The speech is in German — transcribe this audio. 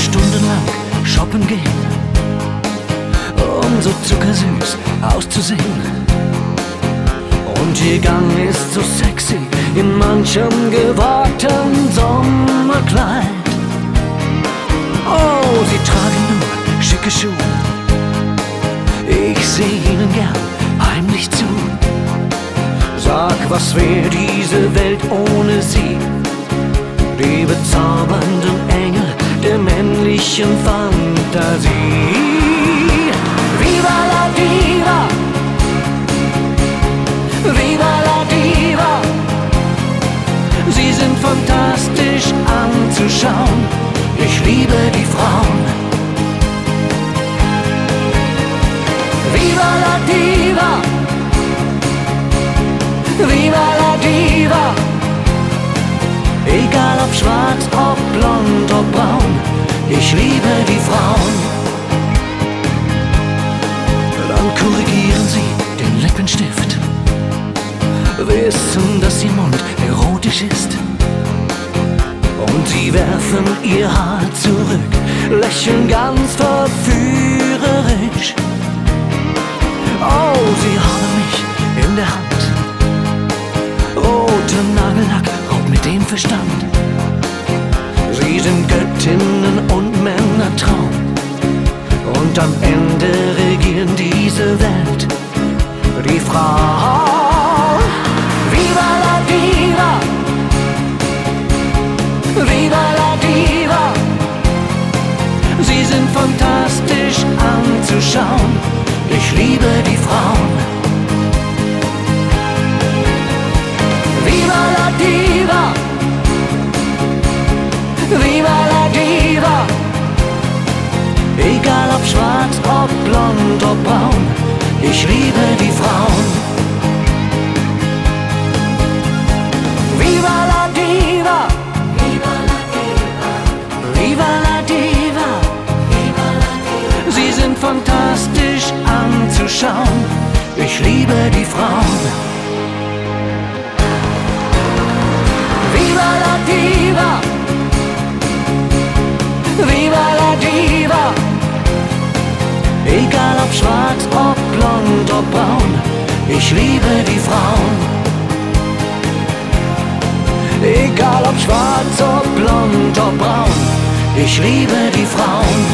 stundenlang shoppen gehen, um so zuckersüß auszusehen. Und ihr Gang ist so sexy in manchem gewagten Sommerkleid. Oh, sie tragen nur schicke Schuhe, ich seh ihnen gern heimlich zu. Sag, was wär diese Welt ohne sie? Die bezaubernden Engel der männlichen Fantasie. Viva la Diva! Viva la Diva! Sie sind fantastisch anzuschauen. Ich liebe die Frauen. Viva la Diva! Viva la Diva! Egal ob schwarz, ob blond, ob braun, ich liebe die Frauen. Dann korrigieren sie den Lippenstift, wissen, dass ihr Mund erotisch ist. Und sie werfen ihr Haar zurück, lächeln ganz verführerisch. Oh, sie haben mich in der Hand. Roter Nagellack raubt mir den Verstand. Sie sind Göttinnen und Männertraum. Und am Ende regieren diese Welt die Frau. Viva la Diva! Viva la Diva! Sie sind fantastisch anzuschauen. Ich liebe die Frauen. Viva la Diva! Viva la Diva! Egal ob schwarz, ob blond, ob braun, ich liebe die Frauen. Viva la Diva! Viva la Diva! Viva la Diva! Viva la Diva! Sie sind fantastisch anzuschauen. Ich liebe die Frauen. Viva la Diva! Viva la Diva! Egal ob schwarz, ob blond, ob braun, ich liebe die Frauen. Egal ob schwarz, ob blond, ob braun, ich liebe die Frauen.